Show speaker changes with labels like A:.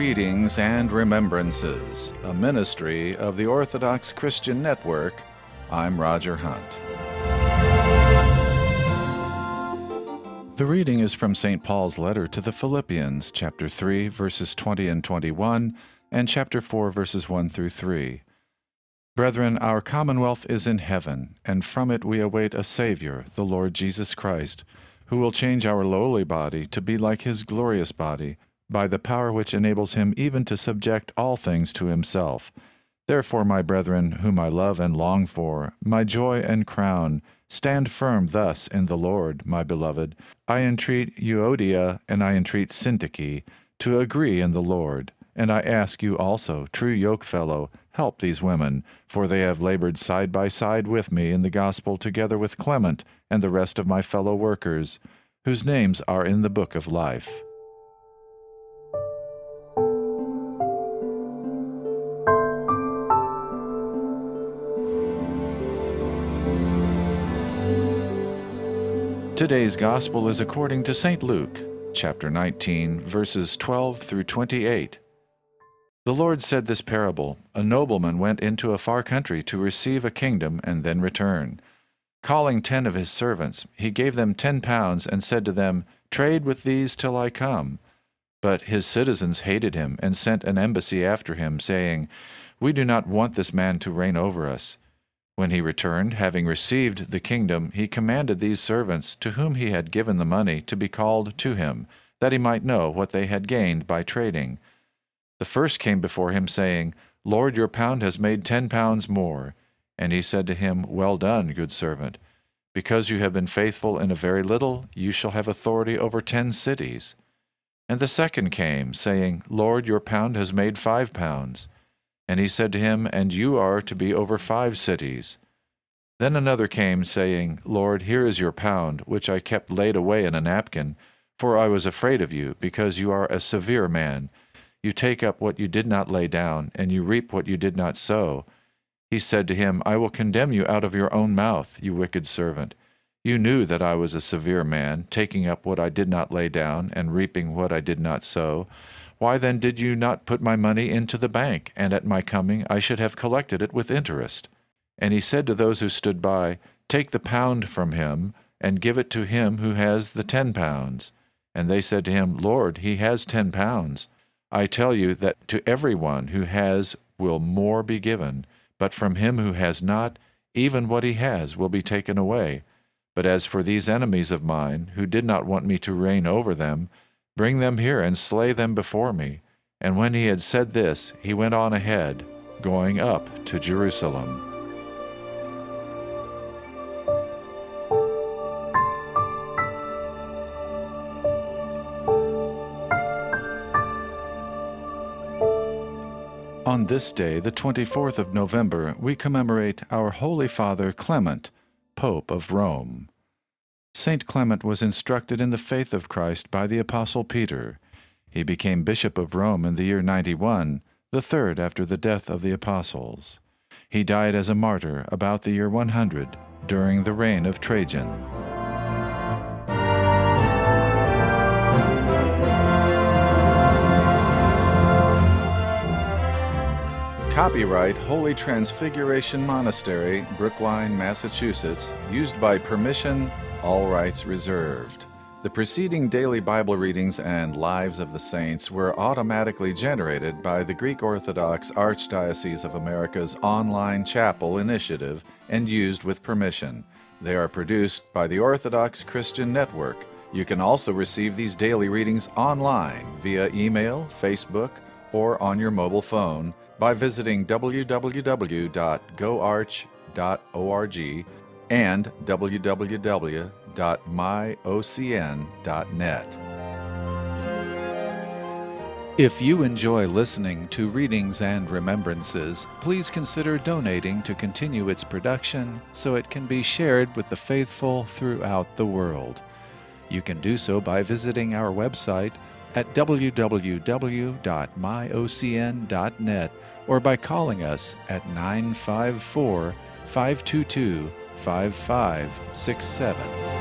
A: Readings and Remembrances, a ministry of the Orthodox Christian Network. I'm Roger Hunt. The reading is from St. Paul's letter to the Philippians, chapter 3, verses 20 and 21, and chapter 4, verses 1 through 3. Brethren, our commonwealth is in heaven, and from it we await a Savior, the Lord Jesus Christ, who will change our lowly body to be like his glorious body, by the power which enables him even to subject all things to himself. Therefore, my brethren, whom I love and long for, my joy and crown, stand firm thus in the Lord, my beloved. I entreat Euodia and I entreat Syntyche to agree in the Lord. And I ask you also, true yokefellow, help these women, for they have labored side by side with me in the gospel together with Clement and the rest of my fellow workers, whose names are in the book of life. Today's Gospel is according to St. Luke, chapter 19, verses 12 through 28. The Lord said this parable: A nobleman went into a far country to receive a kingdom and then return. Calling 10 of his servants, he gave them 10 pounds and said to them, Trade with these till I come. But his citizens hated him and sent an embassy after him, saying, We do not want this man to reign over us. When he returned, having received the kingdom, he commanded these servants, to whom he had given the money, to be called to him, that he might know what they had gained by trading. The first came before him, saying, Lord, your pound has made 10 pounds more. And he said to him, Well done, good servant. Because you have been faithful in a very little, you shall have authority over 10 cities. And the second came, saying, Lord, your pound has made 5 pounds. And he said to him, And you are to be over 5 cities. Then another came, saying, Lord, here is your pound, which I kept laid away in a napkin, for I was afraid of you, because you are a severe man. You take up what you did not lay down, and you reap what you did not sow. He said to him, I will condemn you out of your own mouth, you wicked servant. You knew that I was a severe man, taking up what I did not lay down, and reaping what I did not sow. Why then did you not put my money into the bank, and at my coming I should have collected it with interest? And he said to those who stood by, Take the pound from him, and give it to him who has the 10 pounds. And they said to him, Lord, he has 10 pounds. I tell you that to everyone who has will more be given, but from him who has not, even what he has will be taken away. But as for these enemies of mine, who did not want me to reign over them, bring them here and slay them before me. And when he had said this, he went on ahead, going up to Jerusalem. On this day, the 24th of November, we commemorate our Holy Father Clement, Pope of Rome. Saint Clement was instructed in the faith of Christ by the Apostle Peter. He became Bishop of Rome in the year 91, the third after the death of the Apostles. He died as a martyr about the year 100, during the reign of Trajan. Copyright Holy Transfiguration Monastery, Brookline, Massachusetts, used by permission, all rights reserved. The preceding daily Bible readings and Lives of the Saints were automatically generated by the Greek Orthodox Archdiocese of America's online chapel initiative and used with permission. They are produced by the Orthodox Christian Network. You can also receive these daily readings online via email, Facebook, or on your mobile phone by visiting www.goarch.org and www.myocn.net. If you enjoy listening to Readings and Remembrances, please consider donating to continue its production so it can be shared with the faithful throughout the world. You can do so by visiting our website at www.myocn.net or by calling us at 954-522-5567.